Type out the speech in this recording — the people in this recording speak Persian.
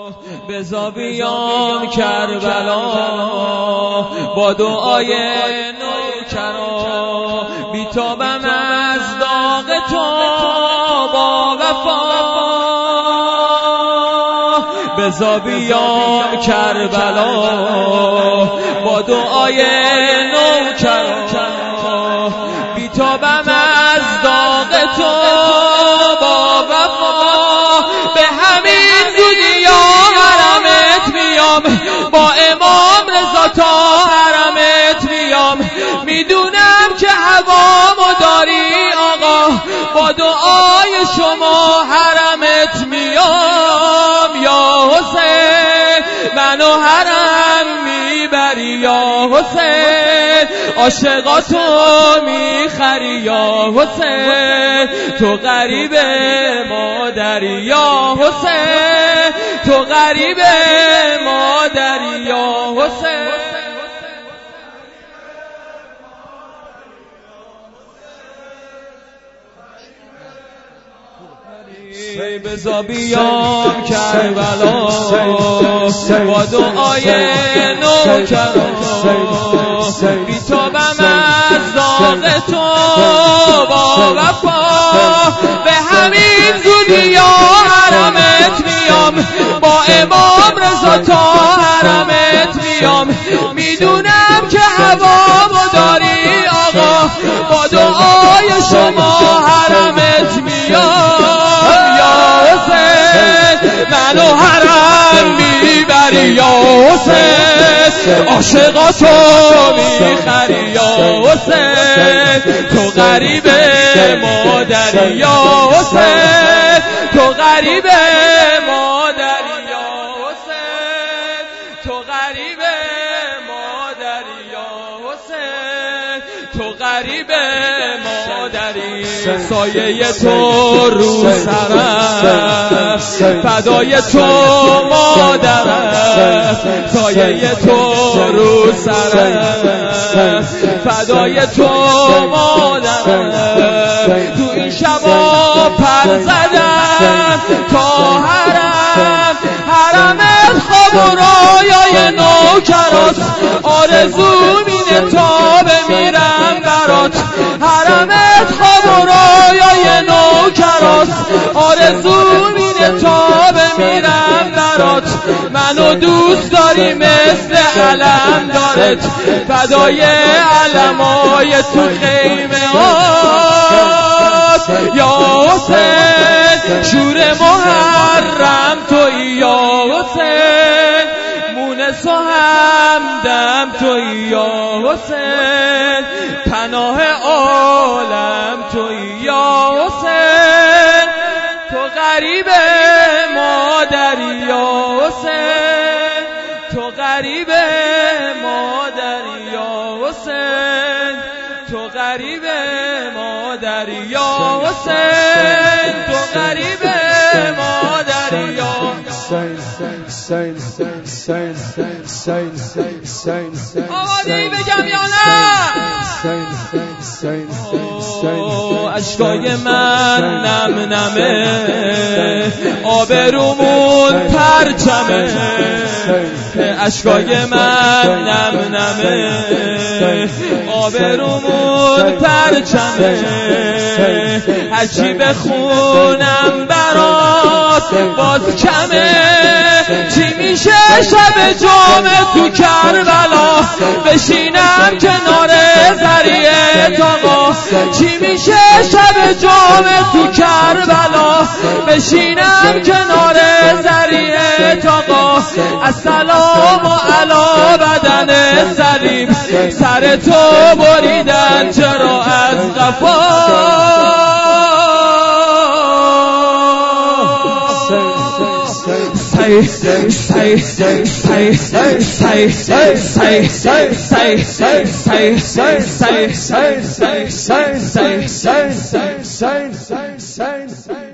بزا بیام کربلا با دعای نوکرا، بیتابم از داغ تو با وفا. بزا بیام کربلا با دعای نوکرا، بیتابم از داغ تو با وفا. به همین زودی یا حرمت میام، با امام رضا تا حرمت میام. میدونم که هوامو داری آقا، با دعای شما حرمت میام. یا حسین منو حرم میبری، یا حسین عاشقاتو میخری، یا حسین تو غریب مادری، یا حسین تو غریب مادری، یا حسین. بزا بیام کربلا با دعای نوکرا، بیتابم از داغ تو با وفا. به همین زودی یا حرمت میام، با امام رضا تا حرمت میام. میدونم که هوامو داری آقا، با دعای شما حرمت میام. منو حرم میبری، یا حسین عاشقاتو میخری، یا حسین تو غریب مادری، یا حسین تو غریب مادری، یا حسین تو غریب مادری، یا حسین تو غریب مادری. سایه تو رو سرم، فدای تو مادرم. سایه تو رو سرم، فدای تو مادرم. تو این شبا پر زدم تا حرم، حرمت خواب و رایای نوکرات. آرزو مینه تا بمیرم برات، حرمت خواب و رایای نوکرات. آرزو مینه تا بمیرم برات. منو دوست داری مثل علم دارت، فدای علمای تو خیمه هات. یا حسین شور محرم توی، یا حسین مونس و همدم توی، یا حسین پناه عالم توی، یا حسین تو غریب مادری، یا حسین تو غریب مادری، یا حسین تو غریب مادری، یا حسین تو غریب مادری، یا آوازی بگم یا نه؟ اشکای من نم نمه، آبرومون پرچمه. اشکای من نم نمه، آبرومون پرچمه. هرچی بخونم برات باز کمه. چی میشه شب جمعه تو کربلا، بشینم کنار ذریعه آقا. چی میشه شب جمعه تو کربلا، بشینم کنار ذریعه آقا. السلام علی بدن سلیم، سر تو بریدن چرا از قفا. say